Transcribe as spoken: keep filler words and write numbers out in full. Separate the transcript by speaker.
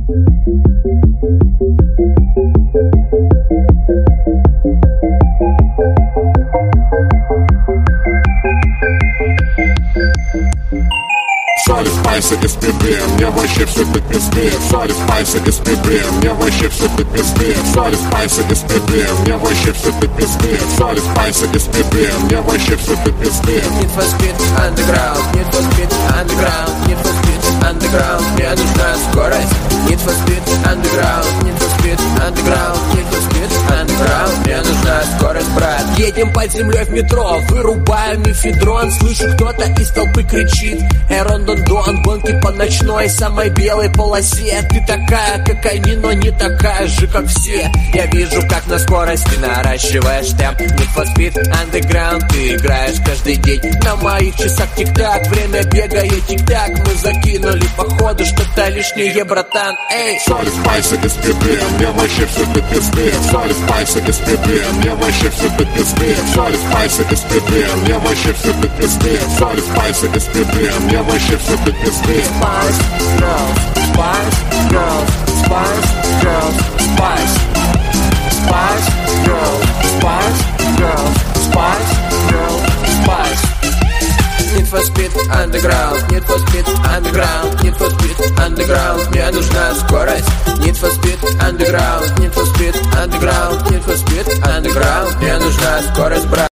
Speaker 1: Соли, спайсы из пизды, мне вообще все до пизды. Соли, спайсы из пизды, мне вообще все до пизды. Соли, спайсы из пизды, мне вообще все до пизды. Соли, спайсы из пизды, мне вообще все до пизды.
Speaker 2: Need for Speed Underground, Need for Speed Underground, Need for Speed Underground, мне нужна скорость. Need for Speed Underground, Need for Speed Underground, Need for Speed Underground, мне нужна скорость, брат. Едем под землей в метро, вырубаем мефедрон. Слышу, кто-то из толпы кричит: Эй, Рондон-Дон, гонки по ночной, самой белой полосе. Ты такая, как они, но не такая же, как все. Я вижу, как на скорости наращиваешь темп. Need for Speed Underground, ты играешь каждый день. На моих часах тик-так, время бегает тик-так. Мы закинули походу что-то лишнее, братан, эй.
Speaker 1: Соли, спайсы из пизды, мне вообще все до пизды. Соли, спайсы из пизды, мне вообще все до пизды. Соли, спайсы из пизды, мне вообще все до пизды. Соли, спайсы из пизды, мне вообще все до пизды.
Speaker 2: Spice Girls, Spice Girls, Spice Girls, Spice Spice Girls, Spice Girls, Spice Girls, Spice. Need for Speed Underground, Need for Speed Underground, Need for Speed Underground, мне нужна скорость. Need for Speed Underground, Need for Speed Underground, Need for Speed Underground, мне нужна скорость, брат.